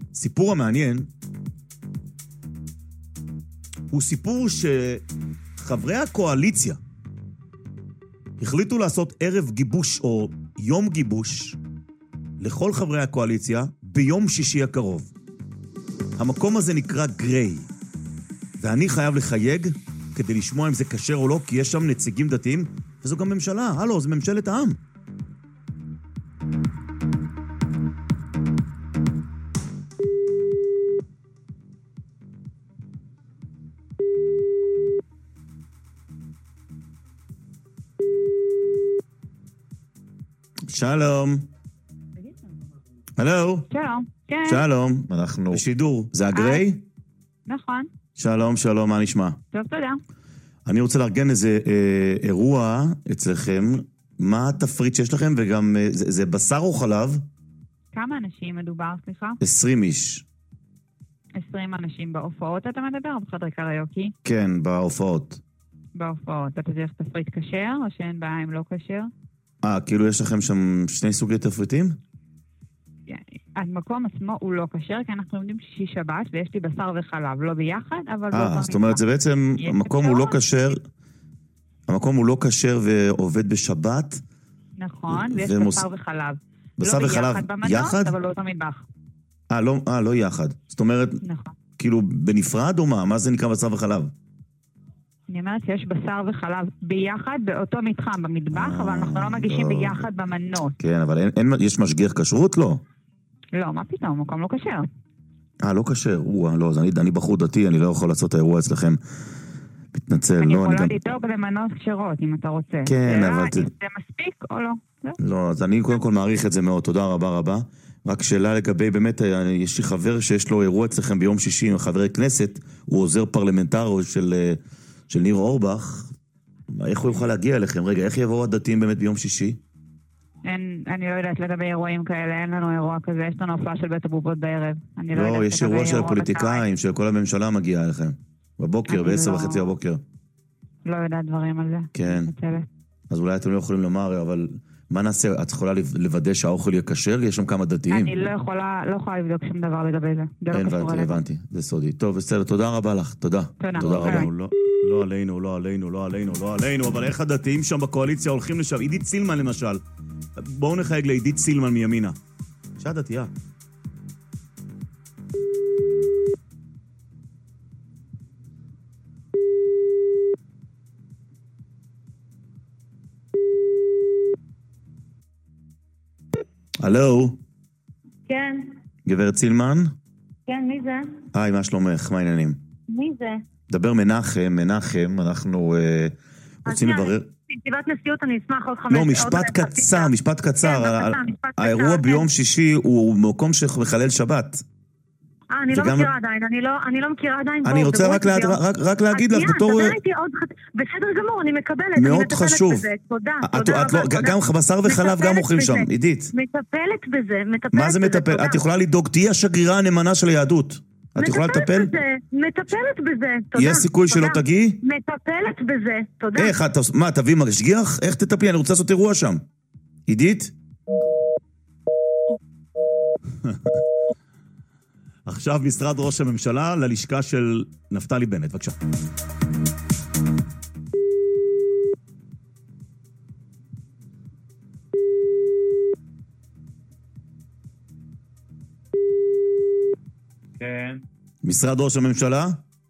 הסיפור המעניין הוא סיפור שחברי הקואליציה החליטו לעשות ערב גיבוש או יום גיבוש לכל חברי הקואליציה ביום שישי הקרוב. המקום הזה נקרא גריי, ואני חייב לחייג כדי לשמוע אם זה כשר או לא, כי יש שם נציגים דתיים, וזו גם ממשלה. הלו, זה ממשלת העם. שלום. הלו. שלום. כן. שלום. אנחנו בשידור. זה הגריי? נכון. שלום, שלום, מה נשמע? טוב, תודה. אני רוצה לארגן איזה אירוע אצלכם. מה התפריט שיש לכם? וגם, זה בשר או חלב? כמה אנשים מדובר, סליחה? 20 איש. 20 אנשים בהופעות אתה מדבר? או בחדר קריוקי? כן, בהופעות. בהופעות. אתה צריך תפריט כשר או שאין בעיה אם לא כשר? כאילו יש לכם שם שני סוגי תפריטים? המקום עצמו הוא לא כשר, כי אנחנו עומדים שישי שבת, ויש לי בשר וחלב, לא ביחד, אבל... זאת אומרת, זה בעצם, המקום הוא לא כשר, המקום הוא לא כשר ועובד בשבת. נכון, ויש בשר וחלב. בשר וחלב יחד? אבל לא תמיד בח. לא יחד. זאת אומרת, כאילו בנפרד או מה? מה זה נקרא בשר וחלב? אני אומרת שיש בשר וחלב ביחד באותו מתחם במטבח, אבל אנחנו לא מגישים ביחד במנות. כן, אבל יש משגיח כשרות? לא. לא, מה פתאום? מקום לא כשר. לא כשר. לא, אז אני בחור דתי, אני לא יכול לעשות את האירוע אצלכם. מתנצל, לא. אני יכולה לדאוג למנות כשרות, אם אתה רוצה. כן, אבל... זה מספיק או לא? לא, אז אני קודם כל מעריך את זה מאוד. תודה רבה רבה. רק שאלה לגבי, באמת, יש לי חבר שיש לו אירוע אצלכם ביום שישי עם חברי כנסת, הוא עוזר פרלמנטר של ניר אורבך. איך הוא יוכל להגיע אליכם? רגע, איך יבואו הדתיים באמת ביום שישי? אני לא יודעת לגבי אירועים כאלה, אין לנו אירוע כזה, יש לנו הופעה של בית הבובות בערב. לא, יש אירוע של הפוליטיקאים, של כל הממשלה מגיעה אליכם. בבוקר, ב10:30 בבוקר. לא יודעת דברים על זה. כן. אז אולי אתם לא יכולים לומר, אבל מה נעשה? את יכולה לוודא שהאוכל יהיה כשר? יש שם כמה דתיים. אני לא יכולה לבדוק שום דבר לגבי זה. אין, הבנתי, זה סודי. טוב, בסדר, תודה רבה לך, תודה. תודה רבה. לא עלינו, לא עלינו, לא עלינו, לא עלינו, אבל איך הדתיים שם בקואליציה הולכים לשם? עידית סילמן למשל. בואו נחייג לעידית סילמן מימינה. אישה דתייה. הלו? כן. גברת סילמן? כן, מי זה? היי, מה שלומך? מה העניינים? מי זה? דבר מנחם, אנחנו רוצים לברר... נציבת נשיאות, אני אשמח עוד 5... לא, משפט קצר. האירוע ביום שישי הוא מקום שמחלל שבת. אני לא מכירה עדיין, אני לא מכירה עדיין. אני רוצה רק להגיד לך בתור... בסדר גמור, אני מקבלת. מאוד חשוב. תודה. גם בשר וחלב גם אוכלים שם, עידית. מטפלת בזה. מה זה מטפל? את יכולה לדאוג, תהיי השגרירה הנאמנה של היהדות. את יכולה לטפל? מטפלת בזה, תודה. יש סיכוי שלא תגיעי? מטפלת בזה, תודה. איך, מה, תביא משגיח? איך תטפלי? אני רוצה לעשות אירוע שם. עידית? עכשיו משרד ראש הממשלה ללשכה של נפתלי בנט, בבקשה. כן. משרד ראש הממשלה?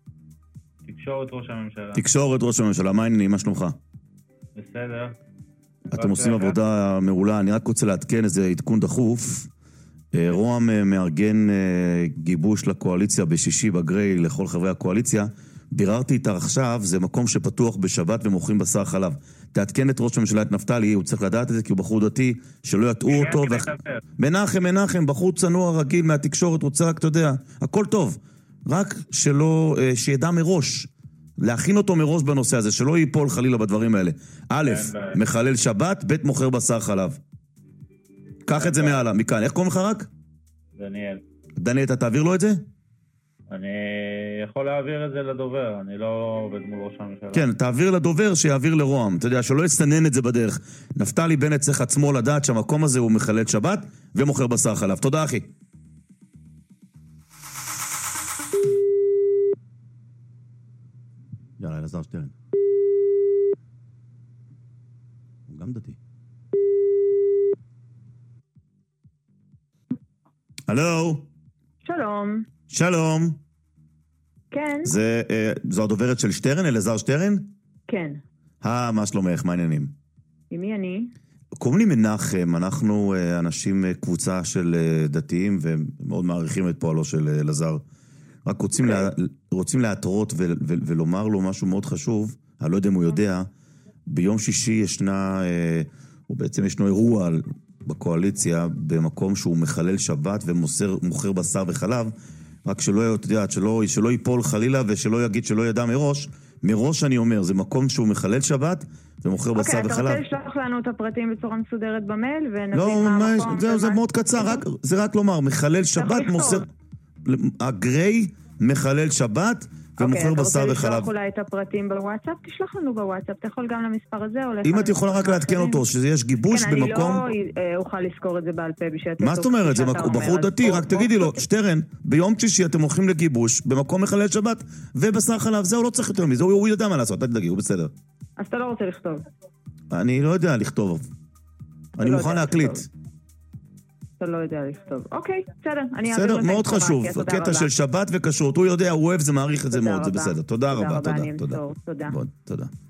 תקשורת ראש הממשלה. מה העניינים? מה שלומך? בסדר. אתם עושים עבודה מעולה. אני רק רוצה לעדכן איזה עדכון דחוף. רועם מארגן גיבוש לקואליציה בשישי בגריי לכל חברי הקואליציה. ביררתי איתה עכשיו, זה מקום שפתוח בשבת ומוכרים בשר חלב. תעדכן את ראש הממשלה, את נפתלי, הוא צריך לדעת את זה כי הוא בחור דתי, שלא יטעו אותו. מנחם, בחור צנוע רגיל מהתקשורת, רוצה רק, אתה יודע, הכל טוב. רק שלא, שידע מראש, להכין אותו מראש בנושא הזה, שלא ייפול חלילה בדברים האלה. א', מחלל שבת, ב', מוכר בשר חלב. קח את זה מעלה, מכאן. איך קוראים לך רק? דניאל, אתה תעביר לו את זה? אני יכול להעביר את זה לדובר, אני לא עובד מול ראש הממשלה. כן, תעביר לדובר שיעביר לרועם. אתה יודע, שלא יסנן את זה בדרך. נפתלי בנט צריך עצמו לדעת שהמקום הזה הוא מחלל שבת ומוכר בשר חלב. תודה, אחי. אלעזר שטרן. הוא גם דתי. הלו? שלום. שלום. כן. זו הדוברת של שטרן, אלעזר שטרן? כן. מה שלומך? מה העניינים? עם מי אני? קוראים לי מנחם, אנחנו אנשים, קבוצה של דתיים, ומאוד מעריכים את פועלו של אלעזר. רק רוצים להתרות ולומר לו משהו מאוד חשוב, אני לא יודע אם הוא יודע, ביום שישי או בעצם ישנו אירוע בקואליציה, במקום שהוא מחלל שבת ומוכר בשר וחלב, רק שלא ייפול חלילה ושלא יגיד שלא ידע מראש אני אומר, זה מקום שהוא מחלל שבת ומוכר בשר וחלב. אתה רוצה לשלוח לנו את הפרטים בצורה מסודרת במייל ונבין לא, מה המקום? זה מאוד קצר, זה רק לומר, מחלל שבת מוסר, הגרי מחלל שבת ומוכר בשר וחלב. אתה רוצה לשלוח אולי את הפרטים בוואטסאפ? תשלח לנו בוואטסאפ, אתה יכול גם למספר הזה או... אם את יכולה רק לעדכן אותו, שיש גיבוש במקום... כן, אני לא אוכל לזכור את זה בעל פה בשעת... מה זאת אומרת? זה בחור דתי, רק תגידי לו, שטרן, ביום שישי אתם הולכים לגיבוש במקום מחלל שבת ובשר חלב, זהו, לא צריך יותר מזה, הוא יודע מה לעשות, אל תדאגי, הוא בסדר. אז אתה לא רוצה לכתוב? אני לא יודע לכתוב. אני מוכן להקליט. אתה לא יודע לכתוב. אוקיי, בסדר. בסדר, מאוד חשוב. הקטע של שבת וכשרות, הוא יודע, הוא אוהב, זה מעריך את זה מאוד, זה בסדר. תודה רבה, תודה. תודה.